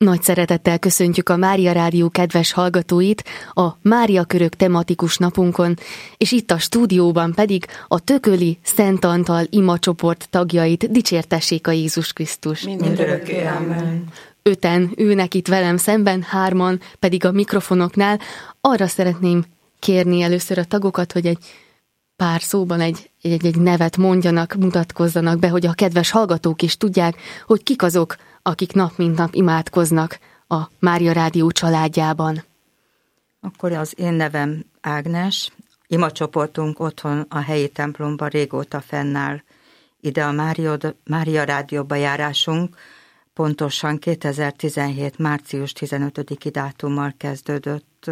Nagy szeretettel köszöntjük a Mária Rádió kedves hallgatóit a Mária Körök tematikus napunkon, és itt a stúdióban pedig a Tököli Szent Antal imacsoport tagjait dicsértessék a Jézus Krisztus. Mindörökké, amen. 5-en ülnek itt velem szemben, 3-an pedig a mikrofonoknál. Arra szeretném kérni először a tagokat, hogy egy pár szóban egy nevet mondjanak, mutatkozzanak be, hogy a kedves hallgatók is tudják, hogy kik azok, akik nap mint nap imádkoznak a Mária Rádió családjában. Akkor az én nevem Ágnes, imacsoportunk otthon a helyi templomban régóta fennáll. Ide a Mária Rádióba járásunk pontosan 2017. március 15-i dátummal kezdődött.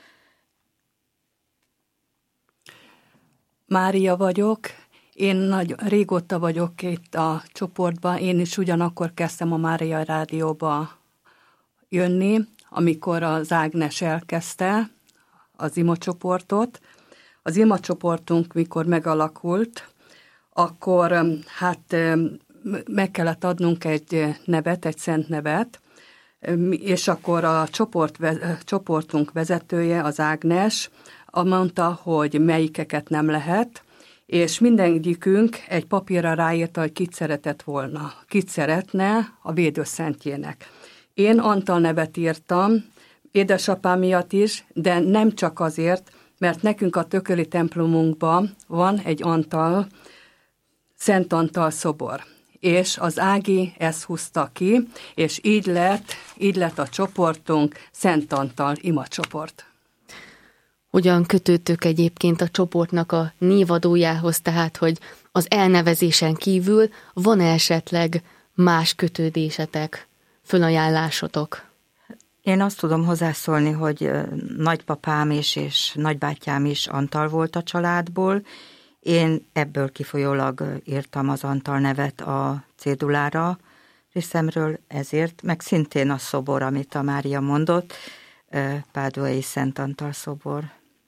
Mária vagyok, én régóta vagyok itt a csoportban, én is ugyanakkor kezdtem a Mária Rádióba jönni, amikor az Ágnes elkezdte az imacsoportot. Az imacsoportunk, mikor megalakult, akkor meg kellett adnunk egy nevet, egy szent nevet, és akkor a csoportunk vezetője, az Ágnes, mondta, hogy melyikeket nem lehet, és mindegyikünk egy papírra ráírta, hogy kit szeretett volna, kit szeretne a védőszentjének. Én Antal nevet írtam, édesapám miatt is, de nem csak azért, mert nekünk a Tököli templomunkban van egy Antal, Szent Antal szobor. És az Ági ezt húzta ki, és így lett a csoportunk Szent Antal imacsoport. Hogyan kötődtök egyébként a csoportnak a névadójához, tehát hogy az elnevezésen kívül van-e esetleg más kötődésetek, fölajánlásotok? Én azt tudom hozzászólni, hogy nagypapám is és nagybátyám is Antal volt a családból. Én ebből kifolyólag írtam az Antal nevet a cédulára részemről, ezért, meg szintén a szobor, amit a Mária mondott, Páduai Szent Antal szobor.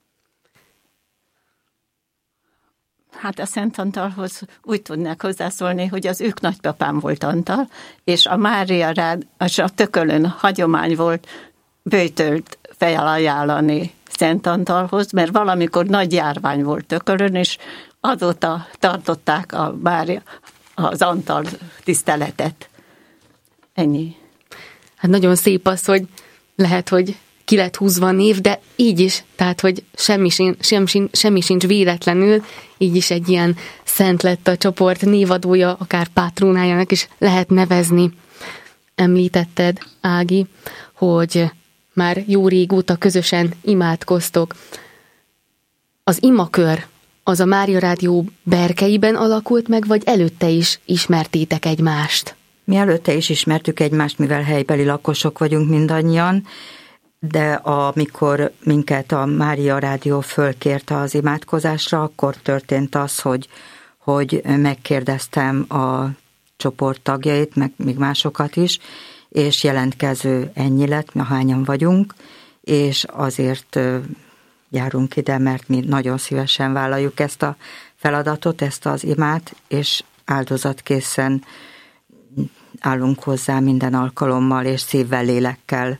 Hát a Szent Antalhoz úgy tudnák hozzászólni, hogy az ők nagypapám volt Antal, és a Mária a Tökölön hagyomány volt böjtölt felajánlani Szent Antalhoz, mert valamikor nagy járvány volt Tökölön, és azóta tartották az Antal tiszteletet. Ennyi. Hát nagyon szép az, hogy lehet, hogy ki lett húzva a név, de így is, tehát, hogy semmi sincs véletlenül, így is egy ilyen szent lett a csoport névadója, akár pátrónájának is lehet nevezni. Említetted, Ági, hogy már jó régóta közösen imádkoztok. Az imakör az a Mária Rádió berkeiben alakult meg, vagy előtte is ismertétek egymást? Mi előtte is ismertük egymást, mivel helybeli lakosok vagyunk mindannyian, de amikor minket a Mária Rádió fölkérte az imádkozásra, akkor történt az, hogy megkérdeztem a csoport tagjait, meg még másokat is, és jelentkező ennyi lett, hányan vagyunk, és azért járunk ide, mert mi nagyon szívesen vállaljuk ezt a feladatot, ezt az imát, és áldozatkészen állunk hozzá minden alkalommal, és szívvel, lélekkel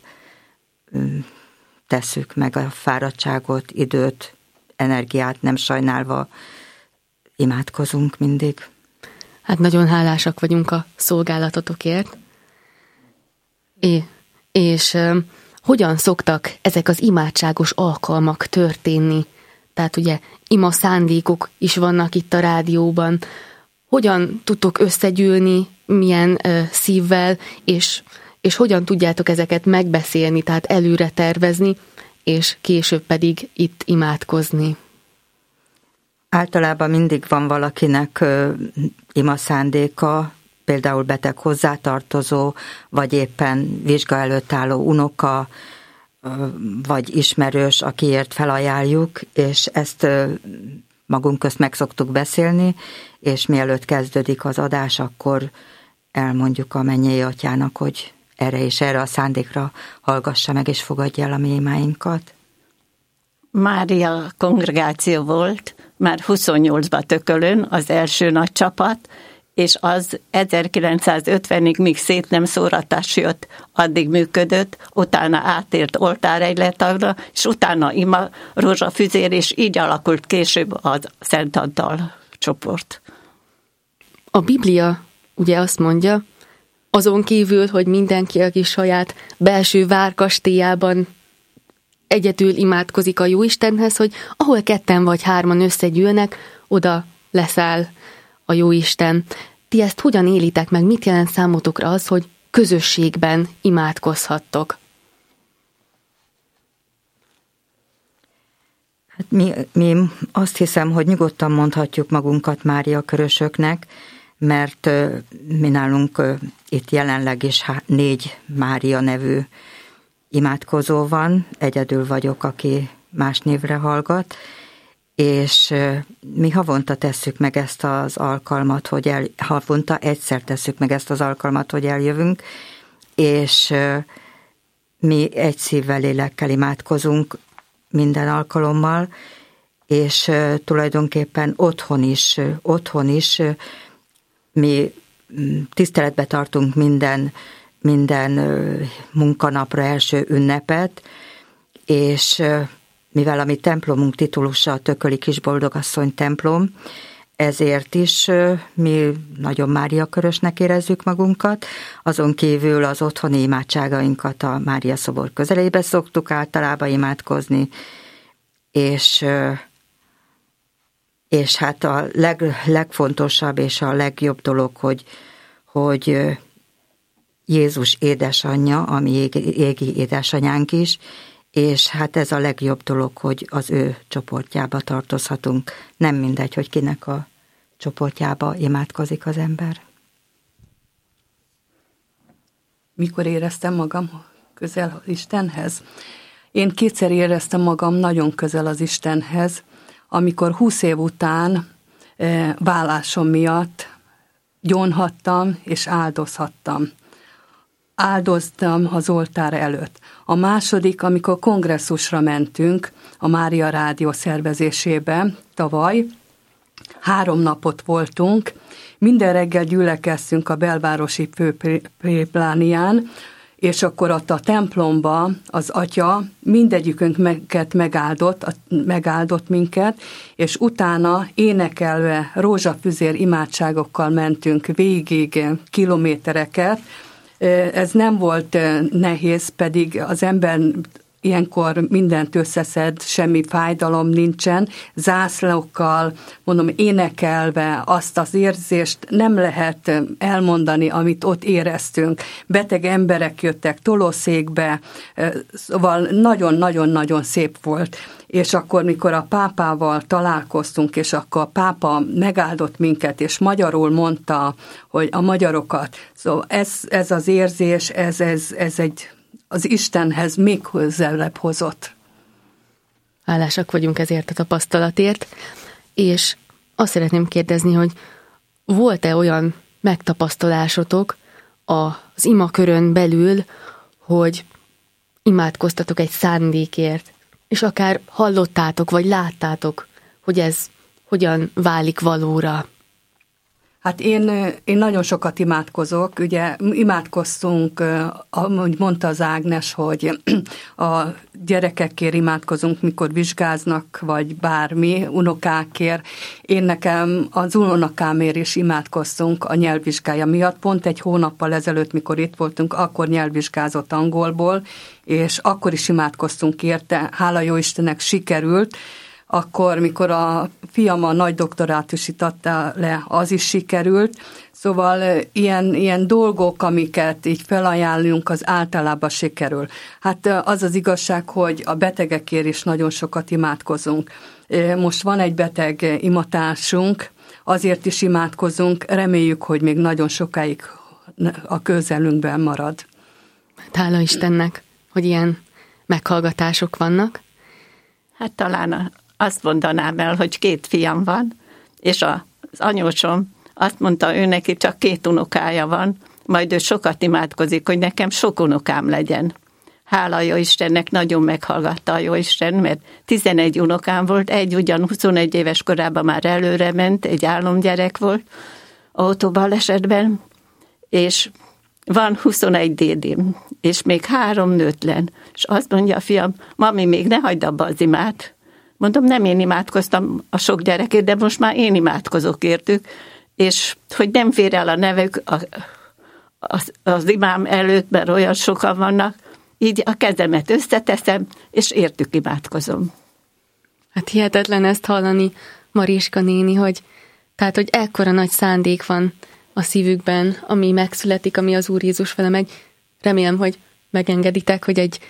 tesszük meg a fáradtságot, időt, energiát nem sajnálva imádkozunk mindig. Hát nagyon hálásak vagyunk a szolgálatotokért. És hogyan szoktak ezek az imádságos alkalmak történni? Tehát ugye ima szándékok is vannak itt a rádióban. Hogyan tudtok összegyűlni, milyen szívvel, és hogyan tudjátok ezeket megbeszélni, tehát előre tervezni, és később pedig itt imádkozni? Általában mindig van valakinek ima szándéka, például beteg hozzátartozó, vagy éppen vizsga előtt álló unoka, vagy ismerős, akiért felajánljuk, és ezt magunk közt meg szoktuk beszélni, és mielőtt kezdődik az adás, akkor elmondjuk a mennyei atyának, hogy erre és erre a szándékra hallgassa meg, és fogadja el a mi imáinkat. Mária kongregáció volt, már 28-ban Tökölön az első nagy csapat, és az 1950-ig, míg szét nem szóratás jött, addig működött, utána átért oltáregyletágra, és utána ima, rózsafüzér, és így alakult később a Szent Antal csoport. A Biblia ugye azt mondja, azon kívül, hogy mindenki, aki saját belső várkastélyában egyedül imádkozik a Jóistenhez, hogy ahol 2 vagy 3 összegyűlnek, oda leszáll a Jóisten. Ti ezt hogyan élitek meg? Mit jelent számotokra az, hogy közösségben imádkozhattok? Hát mi azt hiszem, hogy nyugodtan mondhatjuk magunkat Mária körösöknek, mert mi nálunk itt jelenleg is 4 Mária nevű imádkozó van, egyedül vagyok, aki más névre hallgat, és mi havonta tesszük meg ezt az alkalmat, havonta egyszer tesszük meg ezt az alkalmat, hogy eljövünk, és mi egy szívvel, lélekkel imádkozunk minden alkalommal, és tulajdonképpen otthon is mi tiszteletbe tartunk minden munkanapra első ünnepet, és mivel a mi templomunk titulusa a Tököli Kisboldogasszony templom, ezért is mi nagyon Mária körösnek érezzük magunkat, azon kívül az otthoni imádságainkat a Mária szobor közelébe szoktuk általában imádkozni, és hát a legfontosabb és a legjobb dolog, hogy Jézus édesanyja, ami égi édesanyánk is, és hát ez a legjobb dolog, hogy az ő csoportjába tartozhatunk. Nem mindegy, hogy kinek a csoportjába imádkozik az ember. Mikor éreztem magam közel az Istenhez? Én 2-szer éreztem magam nagyon közel az Istenhez, amikor 20 év után vállásom miatt gyónhattam és áldozhattam. Áldoztam az oltár előtt. A második, amikor kongresszusra mentünk a Mária Rádió szervezésébe tavaly, 3 napot voltunk, minden reggel gyülekeztünk a belvárosi főplébánián, és akkor ott a templomba az atya mindegyikünket megáldott minket, és utána énekelve rózsafüzér imádságokkal mentünk végig kilométereket. Ez nem volt nehéz, pedig az ember ilyenkor mindent összeszed, semmi fájdalom nincsen, zászlókkal, mondom, énekelve azt az érzést nem lehet elmondani, amit ott éreztünk. Beteg emberek jöttek tolószékbe, szóval nagyon-nagyon-nagyon szép volt. És akkor, mikor a pápával találkoztunk, és akkor a pápa megáldott minket, és magyarul mondta, hogy a magyarokat, szóval ez az érzés, ez az Istenhez még közelebb hozott. Hálásak vagyunk ezért a tapasztalatért, és azt szeretném kérdezni, hogy volt-e olyan megtapasztalásotok az imakörön belül, hogy imádkoztatok egy szándékért, és akár hallottátok, vagy láttátok, hogy ez hogyan válik valóra? Hát én nagyon sokat imádkozok, ugye imádkoztunk, ahogy mondta az Ágnes, hogy a gyerekekért imádkozunk, mikor vizsgáznak, vagy bármi, unokákért. Én nekem az unokámért is imádkoztunk a nyelvvizsgája miatt. Pont egy hónappal ezelőtt, mikor itt voltunk, akkor nyelvvizsgázott angolból, és akkor is imádkoztunk érte. Hála jó Istennek sikerült. Akkor, mikor a fiam a nagy doktorátusát adta le, az is sikerült. Szóval ilyen dolgok, amiket így felajánlunk, az általában sikerül. Hát az az igazság, hogy a betegekért is nagyon sokat imádkozunk. Most van egy beteg imatársunk, azért is imádkozunk, reméljük, hogy még nagyon sokáig a közelünkben marad. Hála Istennek, hogy ilyen meghallgatások vannak. Hát talán azt mondanám el, hogy 2 fiam van, és az anyósom azt mondta, ő neki csak 2 unokája van, majd ő sokat imádkozik, hogy nekem sok unokám legyen. Hála jó Istennek, nagyon meghallgatta a jó Isten, mert 11 unokám volt, egy ugyan 21 éves korában már előre ment, egy álomgyerek volt, autóbalesetben, és van 21 dédim, és még 3 nőtlen. És azt mondja a fiam, mami, még ne hagyd abba az imát. Mondom, nem én imádkoztam a sok gyerekért, de most már én imádkozok értük, és hogy nem fér el a nevük az imám előtt, mert olyan sokan vannak, így a kezemet összeteszem, és értük imádkozom. Hát hihetetlen ezt hallani, Mariska néni, hogy ekkora nagy szándék van a szívükben, ami megszületik, ami az Úr Jézus fele megy. Remélem, hogy megengeditek, hogy egy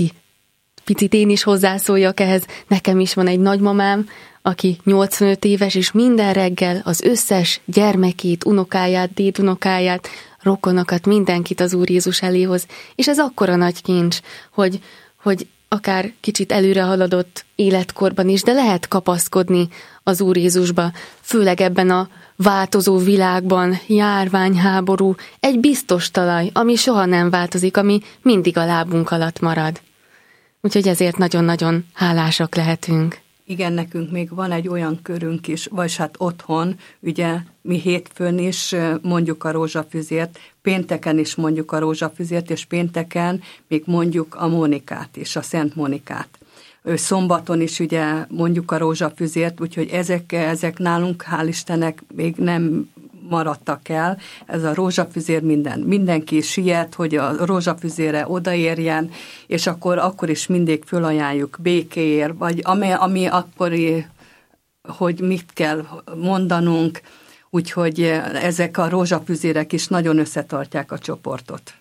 picit én is hozzászóljak ehhez. Nekem is van egy nagymamám, aki 85 éves, és minden reggel az összes gyermekét, unokáját, dédunokáját, rokonokat, mindenkit az Úr Jézus eléhoz. És ez akkora nagy kincs, hogy akár kicsit előre haladott életkorban is, de lehet kapaszkodni az Úr Jézusba, főleg ebben a változó világban, járvány, háború, egy biztos talaj, ami soha nem változik, ami mindig a lábunk alatt marad. Úgyhogy ezért nagyon-nagyon hálásak lehetünk. Igen, nekünk még van egy olyan körünk is, vagy hát otthon, ugye mi hétfőn is mondjuk a rózsafüzért, pénteken is mondjuk a rózsafüzért, és pénteken még mondjuk a Mónikát is, a Szent Mónikát. Szombaton is ugye mondjuk a rózsafüzért, úgyhogy ezek nálunk, hál' Istennek, még nem maradtak el. Ez a rózsafüzér mindenki siet, hogy a rózsafüzére odaérjen, és akkor is mindig fölajánljuk békéért, vagy ami akkori, hogy mit kell mondanunk, úgyhogy ezek a rózsafüzérek is nagyon összetartják a csoportot.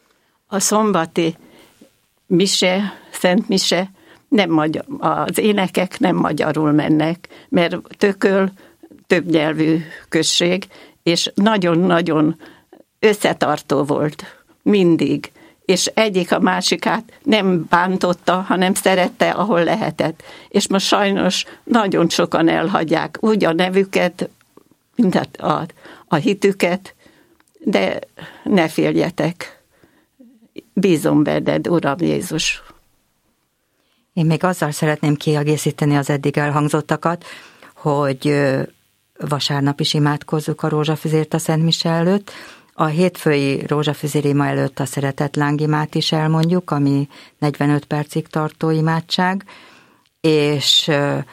A szombati mise, Szent Mise, az énekek nem magyarul mennek, mert Tököl többnyelvű község, és nagyon-nagyon összetartó volt mindig, és egyik a másikát nem bántotta, hanem szerette, ahol lehetett. És most sajnos nagyon sokan elhagyják úgy a nevüket, mint a hitüket, de ne féljetek, bízom benned, Uram Jézus. Én még azzal szeretném kiegészíteni az eddig elhangzottakat, hogy vasárnap is imádkozzuk a rózsafüzért a Szent Mise előtt. A hétfői rózsafüzér-ima előtt a szeretetlángimát is elmondjuk, ami 45 percig tartó imádság, és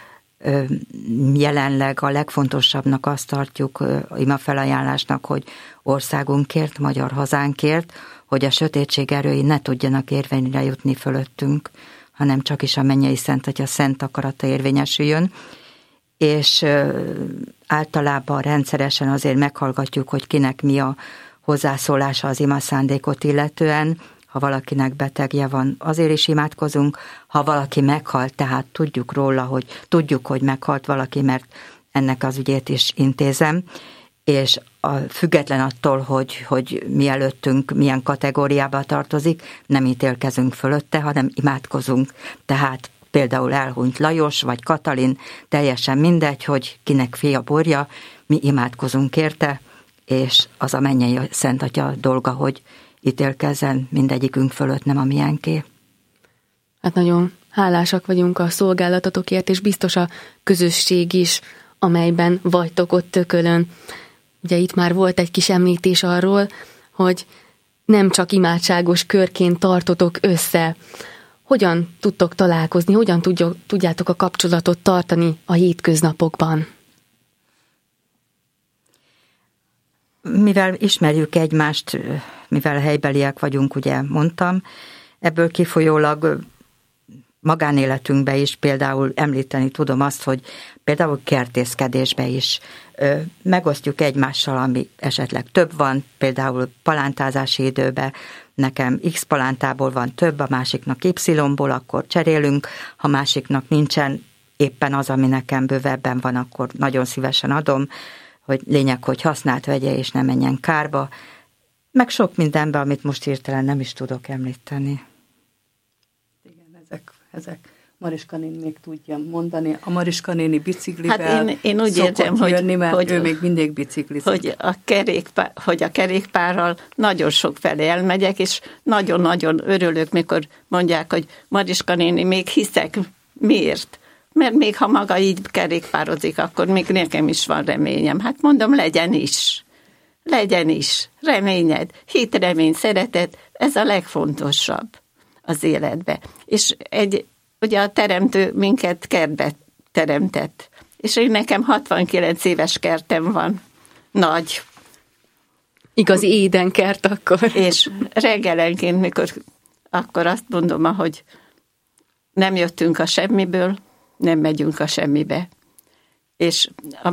jelenleg a legfontosabbnak azt tartjuk imafelajánlásnak, hogy országunkért, magyar hazánkért, hogy a sötétség erői ne tudjanak érvényre jutni fölöttünk, hanem csak is a mennyei Szent Atya szent akarata érvényesüljön, és általában rendszeresen azért meghallgatjuk, hogy kinek mi a hozzászólása az ima szándékot illetően. Ha valakinek betegje van, azért is imádkozunk. Ha valaki meghalt, tehát tudjuk, hogy meghalt valaki, mert ennek az ügyét is intézem, és független attól, hogy mi előttünk milyen kategóriába tartozik, nem ítélkezünk fölötte, hanem imádkozunk. Tehát például elhunyt Lajos vagy Katalin, teljesen mindegy, hogy kinek fia borja, mi imádkozunk érte, és az a mennyei Szent Atya dolga, hogy ítélkezzen mindegyikünk fölött, nem a miénké. Hát nagyon hálásak vagyunk a szolgálatotokért, és biztos a közösség is, amelyben vagytok ott Tökölön. Ugye itt már volt egy kis említés arról, hogy nem csak imádságos körként tartotok össze. Hogyan tudtok találkozni, hogyan tudjátok a kapcsolatot tartani a hétköznapokban? Mivel ismerjük egymást, mivel helybeliek vagyunk, ugye mondtam, ebből kifolyólag magánéletünkbe is például említeni tudom azt, hogy például kertészkedésbe is megosztjuk egymással, ami esetleg több van, például palántázási időben nekem X palántából van több, a másiknak Y-ból, akkor cserélünk, ha másiknak nincsen éppen az, ami nekem bővebben van, akkor nagyon szívesen adom, hogy lényeg, hogy használt vegye és ne menjen kárba, meg sok mindenben, amit most hirtelen nem is tudok említeni. Igen, ezek Mariska néni még tudja mondani. A Mariska néni biciklivel hát én úgy érzem, jönni, mert ő még mindig biciklizik. Hogy a kerékpárral nagyon sok felé elmegyek, és nagyon-nagyon örülök, mikor mondják, hogy Mariska néni, még hiszek. Miért? Mert még ha maga így kerékpározik, akkor még nekem is van reményem. Hát mondom, legyen is. legyen is reményed, hit, remény, szeretet, ez a legfontosabb az életbe. És ugye a teremtő minket kertbe teremtett. És én nekem 69 éves kertem van, nagy. Igazi édenkert akkor. És reggelenként, mikor akkor azt mondom, hogy nem jöttünk a semmiből, nem megyünk a semmibe. És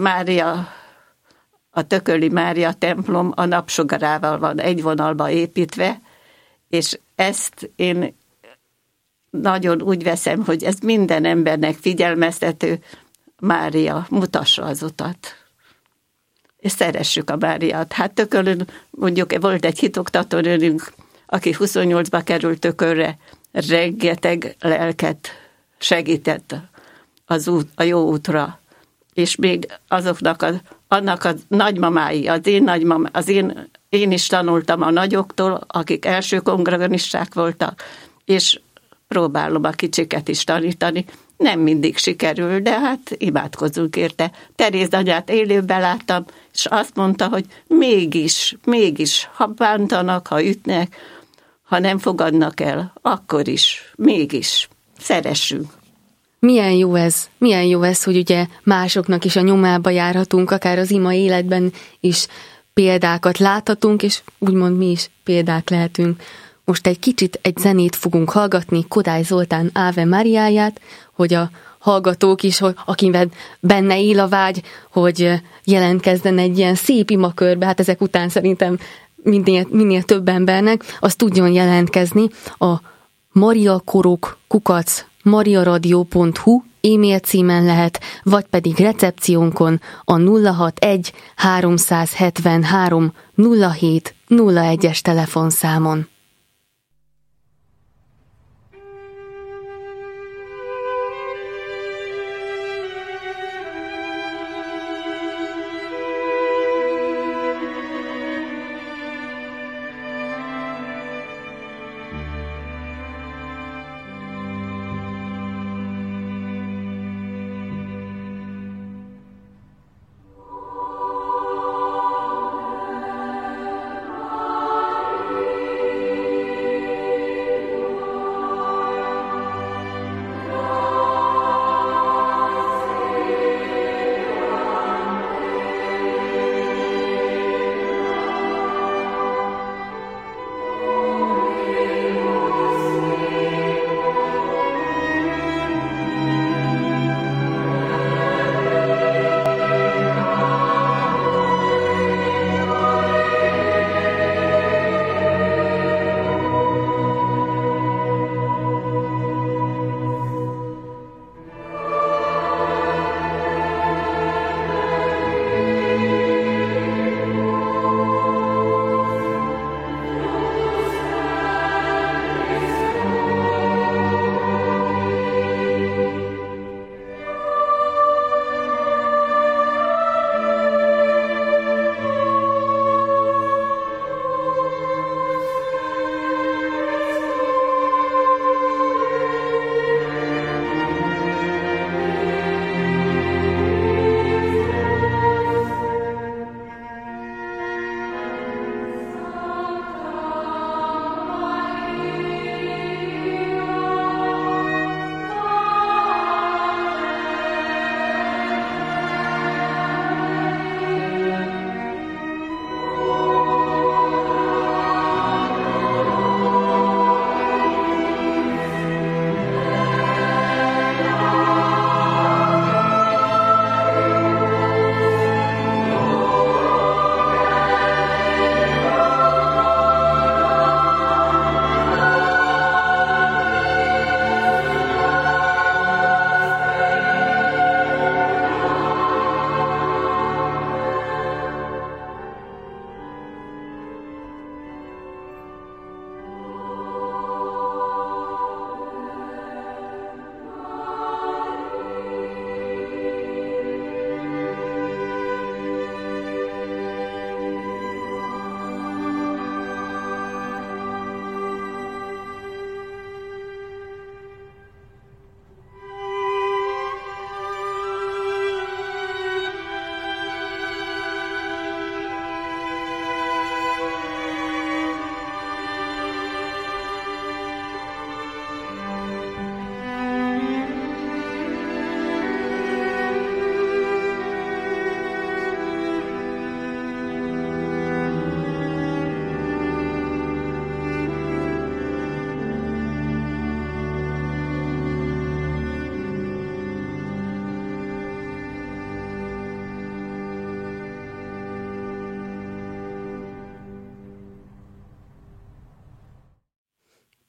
a Tököli Mária templom a napsugarával van egy vonalba építve, és ezt én nagyon úgy veszem, hogy ez minden embernek figyelmeztető, Mária, mutassa az utat. És szeressük a Máriát. Hát Tökölön, mondjuk volt egy hitoktatónőnünk, aki 28-ba került Tökölre, rengeteg lelket segített a jó útra. És még annak a nagymamái, én is tanultam a nagyoktól, akik első kongreganisták voltak, és próbálom a kicsiket is tanítani. Nem mindig sikerül, de hát imádkozzunk érte. Teréz anyát élőben láttam, és azt mondta, hogy mégis, ha bántanak, ha ütnek, ha nem fogadnak el, akkor is, mégis, szeressünk. Milyen jó ez, hogy ugye másoknak is a nyomába járhatunk, akár az ima életben is példákat láthatunk, és úgymond mi is példák lehetünk. Most egy kicsit egy zenét fogunk hallgatni, Kodály Zoltán Áve Mariáját, hogy a hallgatók is, akiben benne él a vágy, hogy jelentkezzen egy ilyen szép imakörbe, hát ezek után szerintem minél több embernek, az tudjon jelentkezni a mariakorok@mariaradio.hu e-mail címen lehet, vagy pedig recepciónkon a 061 373 07 01-es telefonszámon.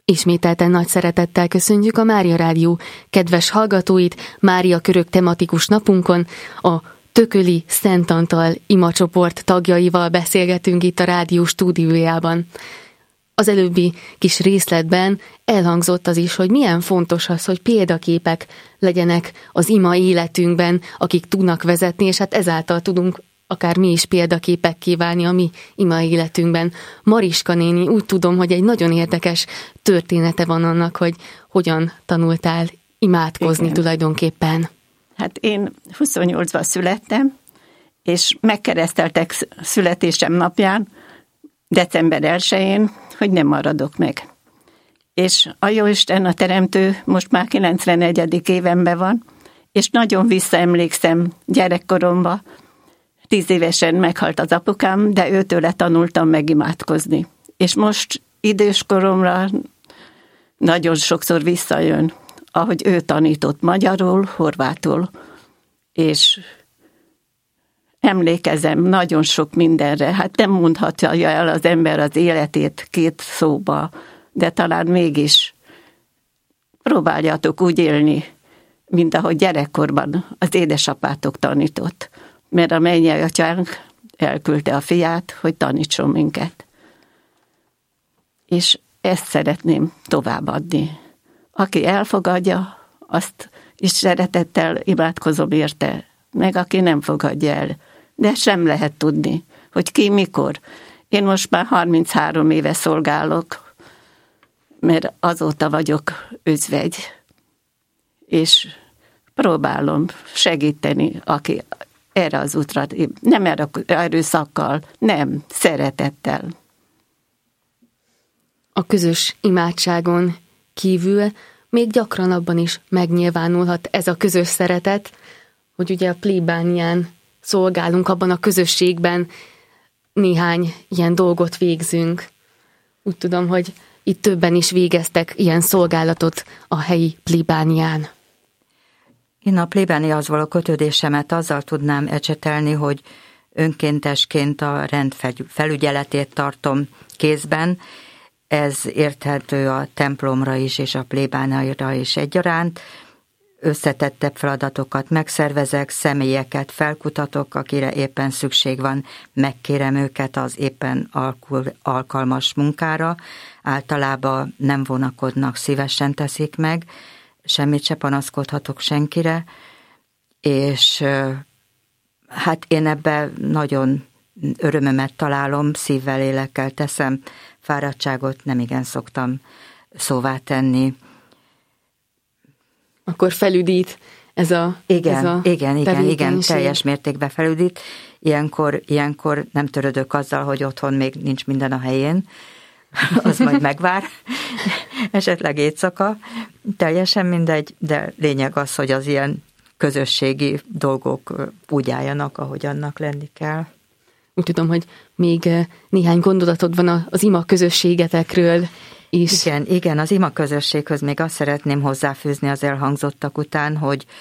Ismételten nagy szeretettel köszöntjük a Mária Rádió kedves hallgatóit Mária Körök tematikus napunkon. A Tököli Szent Antal imacsoport tagjaival beszélgetünk itt a rádió stúdiójában. Az előbbi kis részletben elhangzott az is, hogy milyen fontos az, hogy példaképek legyenek az ima életünkben, akik tudnak vezetni, és hát ezáltal tudunk akár mi is példaképekké válni a mi ima életünkben. Mariska néni, úgy tudom, hogy egy nagyon érdekes története van annak, hogy hogyan tanultál imádkozni. Igen. Tulajdonképpen. Hát én 28-ban születtem, és megkereszteltek születésem napján, december 1-én, hogy nem maradok meg. És a Jóisten, a Teremtő most már 91. évemben van, és nagyon visszaemlékszem gyerekkoromba. 10 évesen meghalt az apukám, de őtőle tanultam megimádkozni. És most időskoromra nagyon sokszor visszajön, ahogy ő tanított magyarul, horvátul, és emlékezem nagyon sok mindenre. Hát nem mondhatja el az ember az életét 2 szóba, de talán mégis próbáljatok úgy élni, mint ahogy gyerekkorban az édesapátok tanított. Mert a mennyei atyánk elküldte a fiát, hogy tanítson minket. És ezt szeretném továbbadni. Aki elfogadja, azt is szeretettel imádkozom érte, meg aki nem fogadja el. De sem lehet tudni, hogy ki mikor. Én most már 33 éve szolgálok, mert azóta vagyok özvegy, és próbálom segíteni, aki erre az útra, nem erőszakkal, nem, szeretettel. A közös imádságon kívül még gyakran abban is megnyilvánulhat ez a közös szeretet, hogy ugye a plébánián szolgálunk, abban a közösségben néhány ilyen dolgot végzünk. Úgy tudom, hogy itt többen is végeztek ilyen szolgálatot a helyi plébánián. Én a plébániához való kötődésemet azzal tudnám ecsetelni, hogy önkéntesként a rend felügyeletét tartom kézben. Ez érthető a templomra is, és a plébániára is egyaránt. Összetettebb feladatokat megszervezek, személyeket felkutatok, akire éppen szükség van, megkérem őket az éppen alkalmas munkára. Általában nem vonakodnak, szívesen teszik meg, semmit se panaszkodhatok senkire, és hát én ebben nagyon örömömet találom, szívvel, lélekkel teszem, fáradtságot nem igen szoktam szóvá tenni. Akkor felüdít ez a Igen, teljes mértékben felüdít. Ilyenkor nem törődök azzal, hogy otthon még nincs minden a helyén, az majd megvár, esetleg éjszaka, teljesen mindegy, de lényeg az, hogy az ilyen közösségi dolgok úgy álljanak, ahogy annak lenni kell. Úgy tudom, hogy még néhány gondolatod van az ima közösségetekről is. Igen, az ima közösséghöz még azt szeretném hozzáfűzni az elhangzottak után,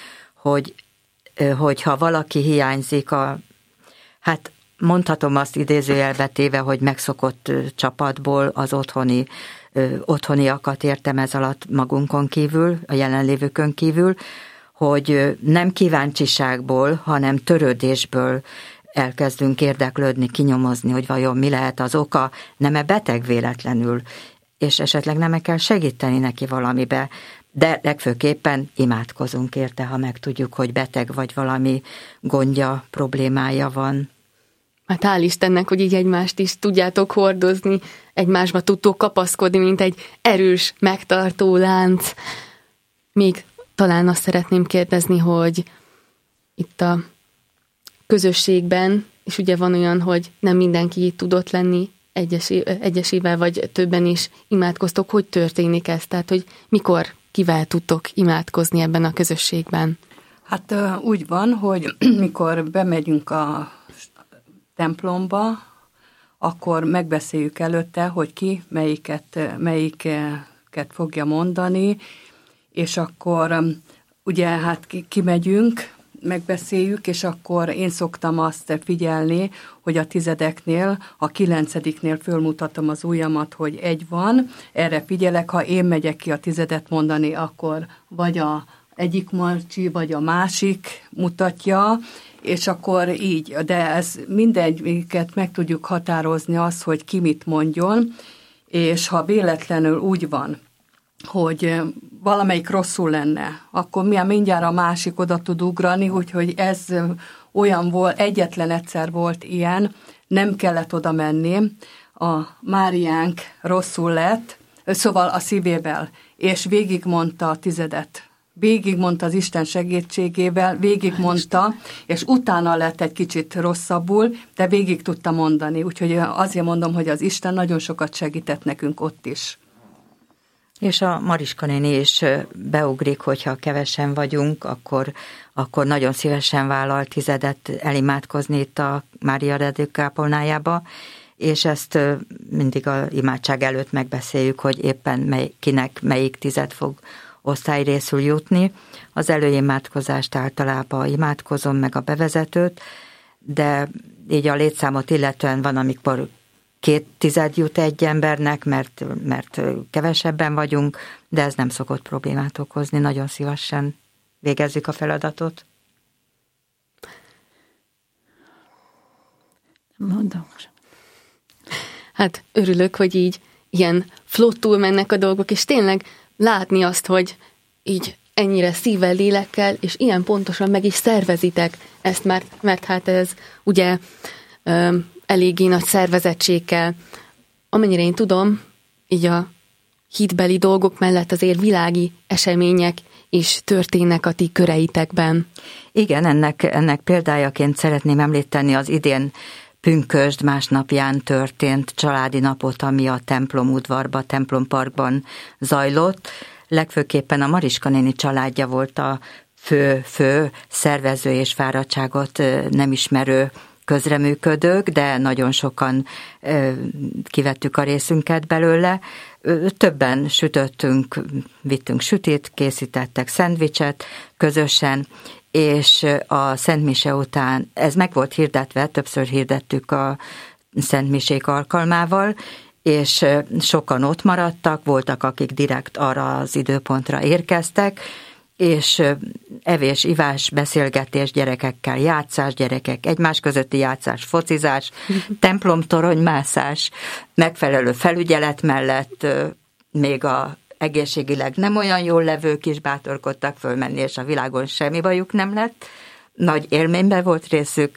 hogy ha valaki hiányzik hát mondhatom azt idézőjelbe téve, hogy megszokott csapatból az otthoniakat értem ez alatt magunkon kívül, a jelenlévőkön kívül, hogy nem kíváncsiságból, hanem törődésből elkezdünk érdeklődni, kinyomozni, hogy vajon mi lehet az oka, nem-e beteg véletlenül, és esetleg nem kell segíteni neki valamibe, de legfőképpen imádkozunk érte, ha megtudjuk, hogy beteg vagy valami gondja, problémája van. Hát hál' Istennek, hogy így egymást is tudjátok hordozni, egymásba tudtok kapaszkodni, mint egy erős, megtartó lánc. Még talán azt szeretném kérdezni, hogy itt a közösségben, és ugye van olyan, hogy nem mindenki tudott lenni, egyesével vagy többen is imádkoztok, hogy történik ez? Tehát, hogy mikor, kivel tudtok imádkozni ebben a közösségben? Hát úgy van, hogy mikor bemegyünk a templomba, akkor megbeszéljük előtte, hogy ki melyiket fogja mondani, és akkor ugye hát kimegyünk, megbeszéljük, és akkor én szoktam azt figyelni, hogy a 10-eknél, a 9-nél fölmutatom az ujjamat, hogy 1 van, erre figyelek, ha én megyek ki a 10-et mondani, akkor vagy a egyik marcsi, vagy a másik mutatja, és akkor így, de ez mindegyiket meg tudjuk határozni azt, hogy ki mit mondjon, és ha véletlenül úgy van, hogy valamelyik rosszul lenne, akkor mindjárt a másik oda tud ugrani, úgyhogy ez olyan volt, egyetlen egyszer volt ilyen, nem kellett oda menni, a Máriánk rosszul lett, szóval a szívével, és végigmondta a 10-et. Végigmondta az Isten segítségével, végigmondta, és utána lett egy kicsit rosszabbul, de végig tudta mondani. Úgyhogy azért mondom, hogy az Isten nagyon sokat segített nekünk ott is. És a Mariska néni is beugrik, hogyha kevesen vagyunk, akkor nagyon szívesen vállal 10-et elimádkozni itt a Mária Rádió kápolnájába, és ezt mindig az imádság előtt megbeszéljük, hogy éppen kinek melyik 10 fog osztályrészül jutni. Az előimádkozást általában imádkozom, meg a bevezetőt, de így a létszámot illetően van, amikor 2 10 jut egy embernek, mert kevesebben vagyunk, de ez nem szokott problémát okozni. Nagyon szívesen végezzük a feladatot. Mondom. Hát örülök, hogy így ilyen flottul mennek a dolgok, és tényleg látni azt, hogy így ennyire szívvel, lélekkel, és ilyen pontosan meg is szervezitek ezt, mert hát ez ugye eléggé nagy szervezettség kell. Amennyire én tudom, így a hitbeli dolgok mellett azért világi események is történnek a ti köreitekben. Igen, ennek példájaként szeretném említeni az idén pünkösd másnapján történt családi napot, ami a templom udvarban, templomparkban zajlott. Legfőképpen a Mariska néni családja volt a fő szervező és fáradtságot nem ismerő közreműködők, de nagyon sokan kivettük a részünket belőle. Többen sütöttünk, vittünk sütét, készítettek szendvicset közösen, és a szentmise után, ez meg volt hirdetve, többször hirdettük a szentmisék alkalmával, és sokan ott maradtak, voltak, akik direkt arra az időpontra érkeztek, és evés, ivás, beszélgetés, gyerekekkel játszás, gyerekek egymás közötti játszás, focizás, templomtoronymászás, megfelelő felügyelet mellett még a egészségileg nem olyan jól levők is bátorkodtak fölmenni, és a világon semmi bajuk nem lett. Nagy élményben volt részük,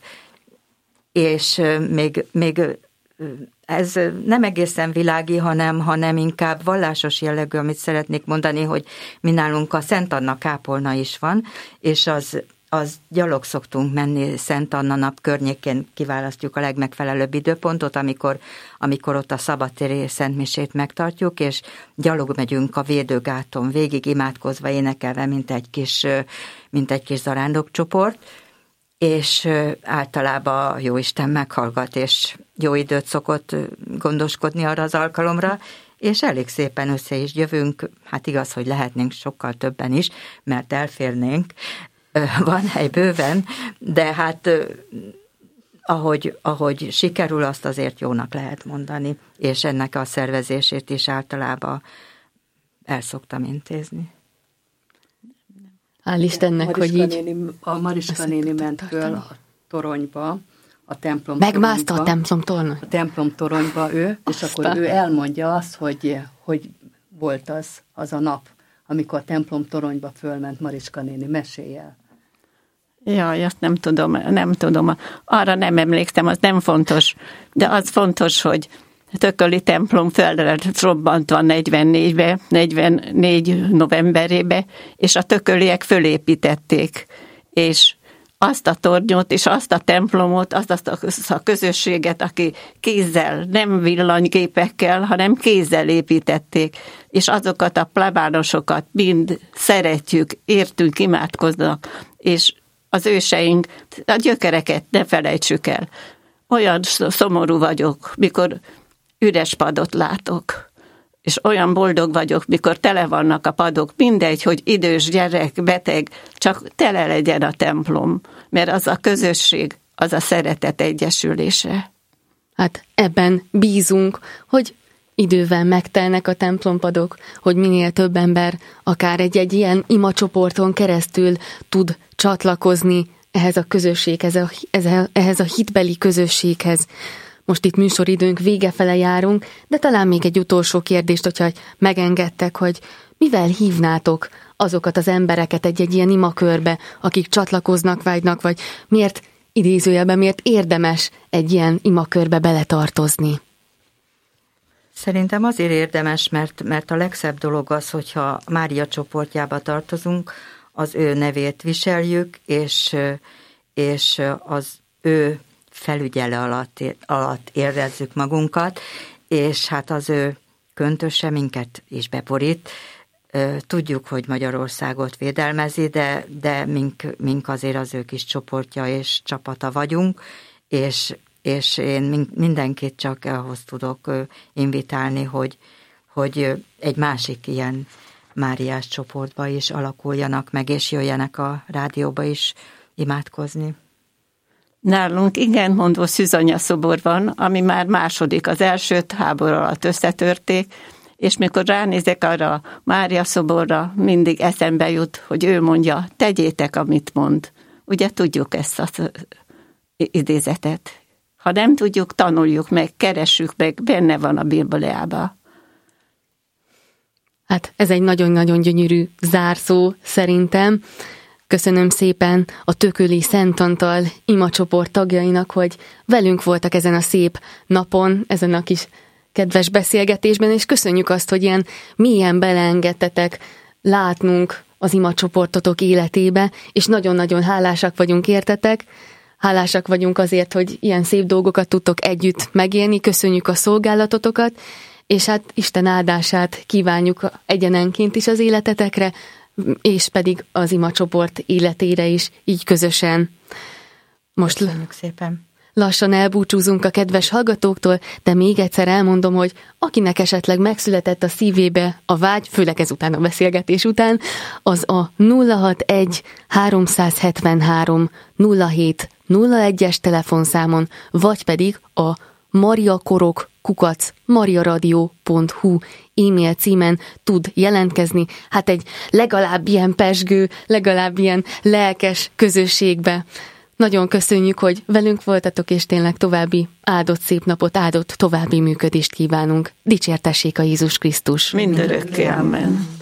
és még ez nem egészen világi, hanem inkább vallásos jellegű, amit szeretnék mondani, hogy mi nálunk a Szent Anna kápolna is van, és az gyalog szoktunk menni Szent Anna nap környékén, kiválasztjuk a legmegfelelőbb időpontot, amikor ott a szabadtéri szentmisét megtartjuk, és gyalog megyünk a védőgáton végig, imádkozva, énekelve, mint egy kis zarándokcsoport, és általában Jóisten meghallgat, és jó időt szokott gondoskodni arra az alkalomra, és elég szépen össze is jövünk, hát igaz, hogy lehetnénk sokkal többen is, mert elférnénk, van hely bőven, de hát ahogy sikerül, azt azért jónak lehet mondani, és ennek a szervezését is általában el szoktam intézni. Hál' Istennek, hogy így... A Mariska néni ment föl a toronyba, a templom megmászta a templom torony. A templom toronyba ő, és akkor ő elmondja azt, hogy volt az a nap, amikor a templom toronyba fölment Mariska néni. Mesélj el. Jaj, azt nem tudom. Arra nem emlékszem, az nem fontos. De az fontos, hogy Tököli templom földre robbantva 44 novemberébe, és a tököliek fölépítették. És azt a tornyot, és azt a templomot, azt a közösséget, aki kézzel, nem villanygépekkel, hanem kézzel építették. És azokat a plebánosokat mind szeretjük, értünk, imádkoznak, és az őseink, a gyökereket ne felejtsük el. Olyan szomorú vagyok, mikor üres padot látok. És olyan boldog vagyok, mikor tele vannak a padok, mindegy, hogy idős, gyerek, beteg, csak tele legyen a templom, mert az a közösség, az a szeretet egyesülése. Hát ebben bízunk, hogy idővel megtelnek a templompadok, hogy minél több ember akár egy ilyen imacsoporton keresztül tud csatlakozni ehhez a közösséghez, ehhez a hitbeli közösséghez. Most itt műsoridőnk vége fele járunk, de talán még egy utolsó kérdést, hogyha megengedtek, hogy mivel hívnátok azokat az embereket egy ilyen imakörbe, akik csatlakoznak, vágynak, vagy miért idézőjelben, miért érdemes egy ilyen imakörbe beletartozni? Szerintem azért érdemes, mert a legszebb dolog az, hogyha Mária csoportjába tartozunk, az ő nevét viseljük, és az ő felügyele alatt érezzük magunkat, és hát az ő köntöse minket is beborít. Tudjuk, hogy Magyarországot védelmezi, de mink azért az ő kis csoportja és csapata vagyunk, és én mindenkit csak ahhoz tudok invitálni, hogy egy másik ilyen Máriás csoportba is alakuljanak meg, és jöjjenek a rádióba is imádkozni. Nálunk igenmondó szűzanyaszobor van, ami már második, az elsőt háború alatt összetörték, és mikor ránézek arra a Mária szoborra, mindig eszembe jut, hogy ő mondja, tegyétek, amit mond. Ugye tudjuk ezt az idézetet. Ha nem tudjuk, tanuljuk meg, keressük meg, benne van a Bibliában. Hát ez egy nagyon-nagyon gyönyörű zárszó szerintem. Köszönöm szépen a Tököli Szent Antal imacsoport tagjainak, hogy velünk voltak ezen a szép napon, ezen a kis kedves beszélgetésben, és köszönjük azt, hogy ilyen mélyen beleengedtetek látnunk az imacsoportotok életébe, és nagyon-nagyon hálásak vagyunk értetek. Hálásak vagyunk azért, hogy ilyen szép dolgokat tudtok együtt megélni, köszönjük a szolgálatotokat, és hát Isten áldását kívánjuk egyenenként is az életetekre, és pedig az imacsoport életére is, így közösen. Most köszönjük szépen. Lassan elbúcsúzunk a kedves hallgatóktól, de még egyszer elmondom, hogy akinek esetleg megszületett a szívébe a vágy, főleg ezután a beszélgetés után, az a 061 373 07 01-es telefonszámon, vagy pedig a mariakorok@mariaradio.hu e-mail címen tud jelentkezni, hát egy legalább ilyen pezsgő, legalább ilyen lelkes közösségbe. Nagyon köszönjük, hogy velünk voltatok, és tényleg további áldott szép napot, áldott további működést kívánunk. Dicsértessék a Jézus Krisztus! Mindörökké, amen!